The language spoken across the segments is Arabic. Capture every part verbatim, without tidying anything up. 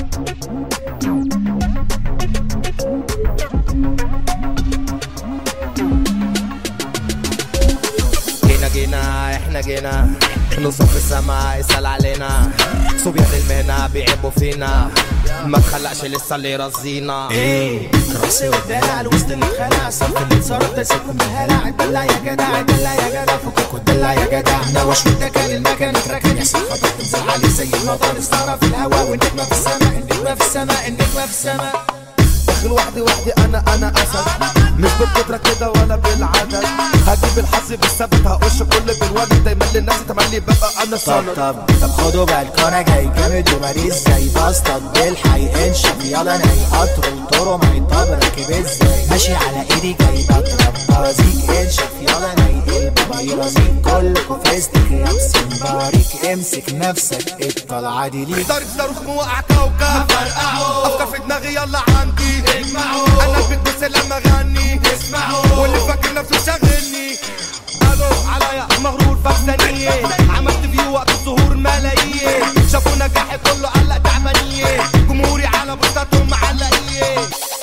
جينا جينا احنا جينا نوصف السما يسأل علينا، صبيان المهنة بيعبوا فينا، ما تخلقش لسه اللي رزينا. ايه راسي والدلع الوسط اللي اتخلع، صف اللي اتصرف ده سيبكم بهلع. اتدلع يا جدع اتدلع يا جدع، فكك واتدلع يا جدع. نوش والتكال المكان اتركن، يحصل خطر تنزل عليه زي المطر. استعرى في الهوا والنجمة في السماء، النجمة في السماء، النجمة في السماء. داخل وحدي وحدي انا انا اسد، مش بالقدرة كده ولا بالعدد. هجيب الحظ بالثبت، هقش كل بالولد، دايما للناس تملي ببقى انا صالح. طب طب طب خدوا بالكم انا جاي جامد ومريض زي بسطك بالحي. انشف يلا ناي قطر الطرق ما يطب راكب ازاي، ماشي على ايدي جاي بضرب بازيك. انشف يلا ناي البابا يرازيك، كلكوا فيستك لابسين باريك. امسك نفسك الطلعة دي ليك. ضارب صاروخ موقع كوكب، هفرقعه افكار في دماغي يلا عندي اجمعوا. انا البيت بس لما اغني اسمعوا، واللي فاكر نفسه شاغلني الو عليا مغرور فكسانيه. عملت فيو وقت الظهور ملايين، شافوا نجاحي كله قلق تعبانيه. جمهوري على بوستاتهم معلقيه.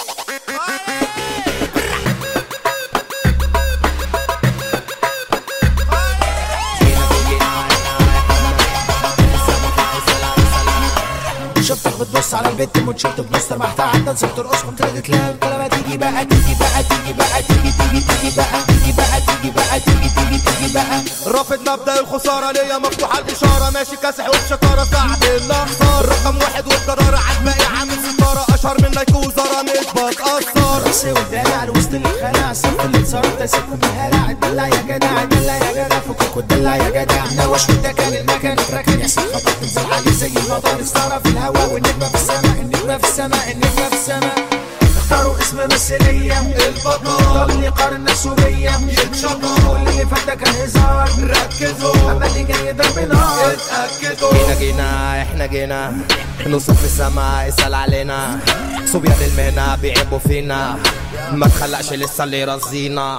شفتك بتبص على البنت متشفت بنص تحت عدى نسيت ترقص قمت ردت لها لما تيجي بقى تيجي بقى تيجي بقى تيجي تيجي تيجي بقى تيجي بقى تيجي بقى تيجي تيجي تيجي بقى. رافض مبدأ الخسارة، ليا مفتوحة الإشارة، ماشي كاسح وبشطارة ساعد الأخطار. رقم واحد والجدارة عالباقي عامل ستارة، أشهر من لايك وزارة مش بتأثر. راسي والدلع الوسط اللي اتخلع، الصف اللي اتصرف ده سيبكم بهلع. اتدلع يا جدع اتدلع يا جدع، فكك واتدلع يا جدع. نوش والتكال المكان اتركن، يحصل خطر تنزل عليه زي المطر. استعرى في الهوا والنجمة في السماء، النجمة في السماء، النجمة في السماء. اختاروا اسم مثلية البطل، اللي قارن نفسه بيا يتشطر. واللي اللي فات ده كان هزار، ركزوا اما اللي جاي ضرب نار اتأكدوا. جينا جينا احنا جينا نوصف السما يسأل علينا، صبيان المهنة بيعبوا فينا، ما تخلقش لسه اللي رزينا.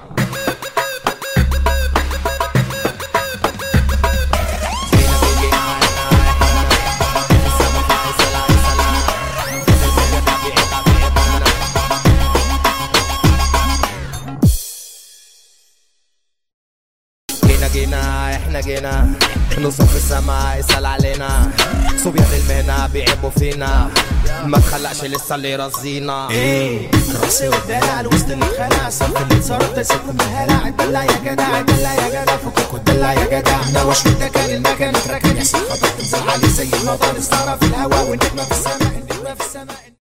جينا جينا احنا جينا نوصف السما يسأل علينا، صبيان المهنة بيعبوا فينا، ما تخلقش لسه اللي رزينا. ايه راسي والدلع الوسط اللي اتخلع، الصف اللي اتصرف ده سيبكم بهلع. اتدلع يا جدع اتدلع يا جدع، فكك واتدلع يا جدع. نوش والتكال المكان اتركن، يحصل خطر تنزل عليه زي المطر. استعرى في الهوا والنجمة في السماء، النجمة في السماء.